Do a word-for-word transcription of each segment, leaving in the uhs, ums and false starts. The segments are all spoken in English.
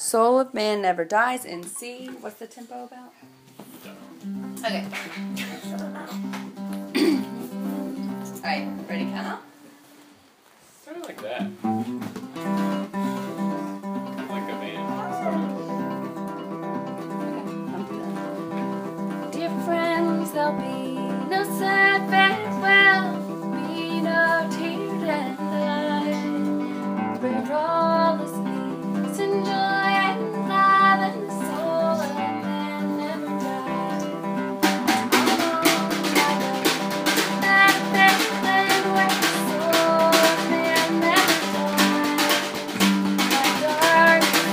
Soul of Man Never Dies in C. What's the tempo about? Okay. Alright, ready, count out? Sort of like that. Like a band. Dear friends, there'll be no sad farewell, be no tear and light. We're all as peace and joy and love, and the soul of man never dies. That land where the soul of man never dies. My darkest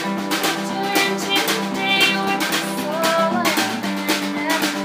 turn to day where the soul of man never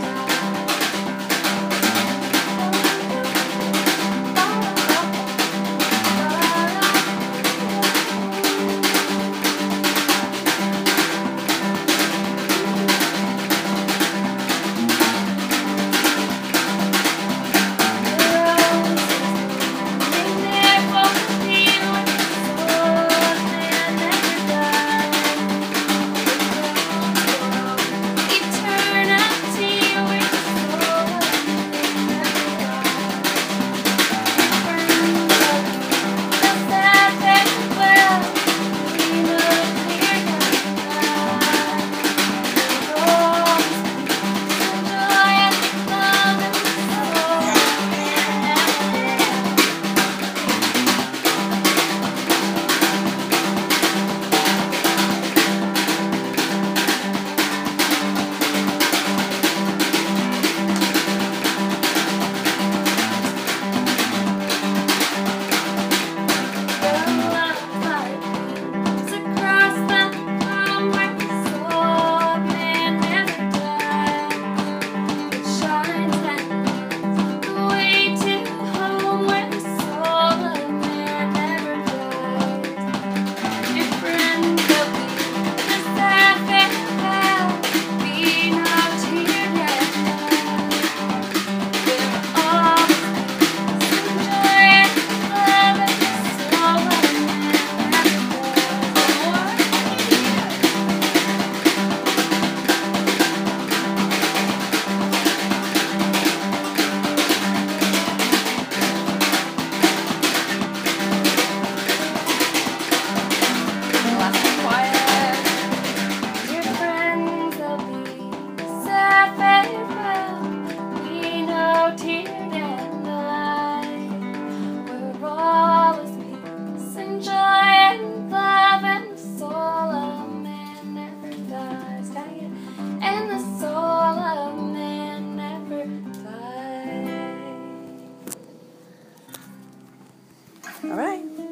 All right.